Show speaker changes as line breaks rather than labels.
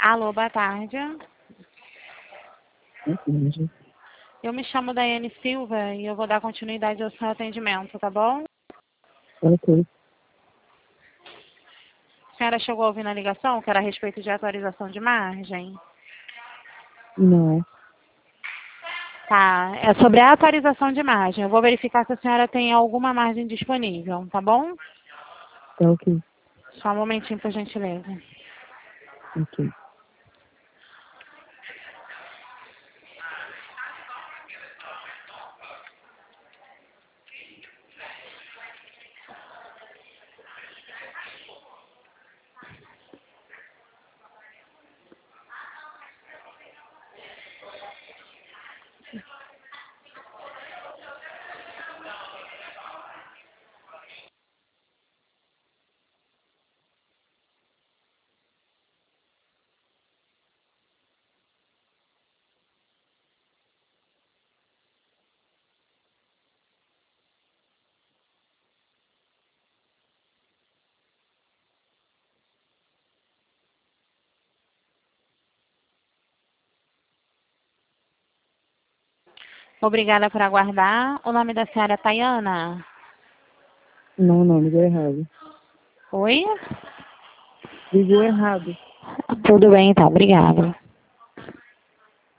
Alô, boa tarde.
Entendi.
Eu me chamo Daiane Silva e eu vou dar continuidade ao seu atendimento, tá bom?
Ok.
A senhora chegou a ouvir na ligação que era a respeito de atualização de margem?
Não.
Tá, é sobre a atualização de margem. Eu vou verificar se a senhora tem alguma margem disponível, tá bom?
Tá ok.
Só um momentinho, por gentileza.
Ok.
Obrigada por aguardar. O nome da senhora é Tayana?
Não, não, ligou errado.
Oi?
Ligou errado.
Tudo bem, então. Obrigada.